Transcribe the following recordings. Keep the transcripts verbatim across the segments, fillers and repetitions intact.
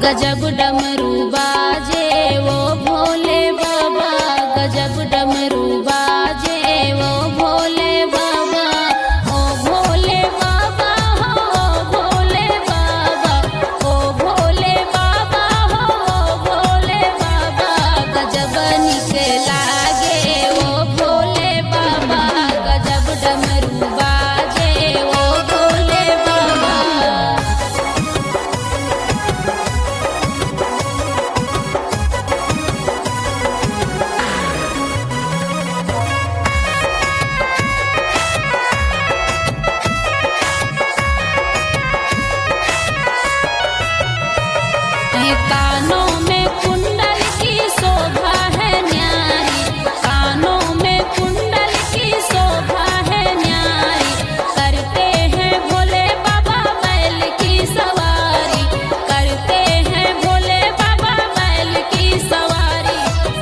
गजब डमरू बाजे वो भोले बाबा, गजब डमरू बाजे वो भोले बाबा, ओ भोले बाबा हो भोले बाबा, ओ भोले बाबा हो भोले बाबा, गजब निके लागे वो भोले बाबा, गजब डमरू बाजे वो भोले बाबा। कानों में कुंडल की शोभा है न्यारी, कानों में कुंडल की शोभा है न्यारी, करते हैं भोले बाबा बैल की सवारी, करते हैं भोले बाबा बैल की सवारी।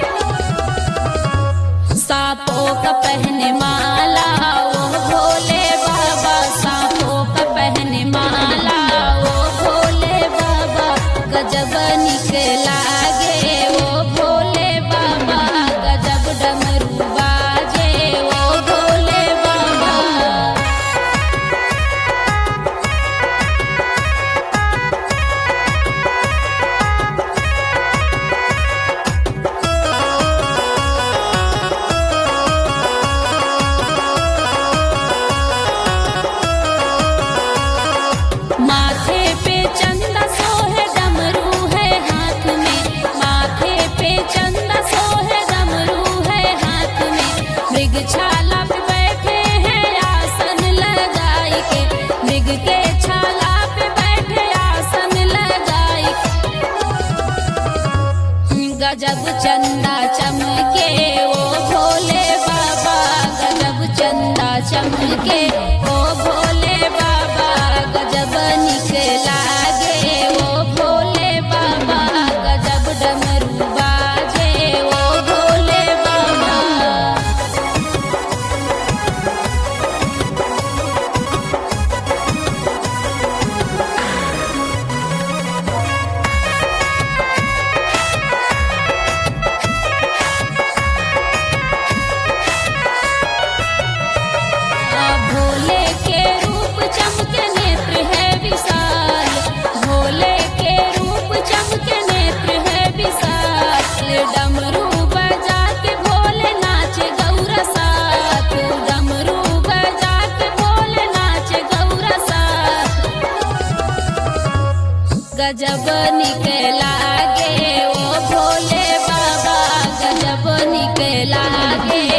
सांपों का पहने माला वो भोले बाबा, सांपों का पहने माला वो भोले बाबा, गजब निके लागे वो भोले बाबा, गजब डमरू बाजे वो भोले बाबा। माथे पे चंदा सोहे डमरू है हाथ में, माथे पे चंदा सोहे डमरू है हाथ में, मृग छाला पे बैठे हैं आसन लगाई के, मृग के छाला पे बैठे आसन लगाई के। गजब चंदा चमके वो भोले बाबा, गजब चंदा चमके वो भोले बाबा, गजब निके लागे वो भोले बाबा, गजब डमरू बाजे वो भोले बाबा। भोले के रूप चमके नेत्र है विशाल, भोले के रूप चमके नेत्र है विशाल, डमरू बजा के भोले नाचे गौरा साथ, डमरू बजा के भोले नाचे गौरा साथ। गजब निके लागे वो भोले बाबा, गजब निके लागे